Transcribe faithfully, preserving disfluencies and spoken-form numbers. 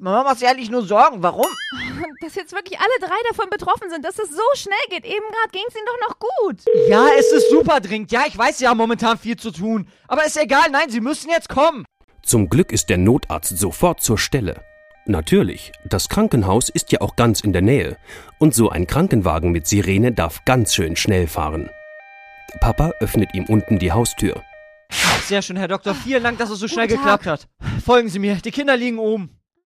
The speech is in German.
Mama macht sich eigentlich nur Sorgen. Warum? Dass jetzt wirklich alle drei davon betroffen sind, dass es so schnell geht. Eben gerade ging es ihnen doch noch gut. Ja, es ist super dringend. Ja, ich weiß, Sie haben momentan viel zu tun. Aber ist egal, nein, Sie müssen jetzt kommen. Zum Glück ist der Notarzt sofort zur Stelle. Natürlich, das Krankenhaus ist ja auch ganz in der Nähe. Und so ein Krankenwagen mit Sirene darf ganz schön schnell fahren. Papa öffnet ihm unten die Haustür. Sehr schön, Herr Doktor. Vielen Dank, dass es so schnell Guten geklappt Tag. hat. Folgen Sie mir, die Kinder liegen oben.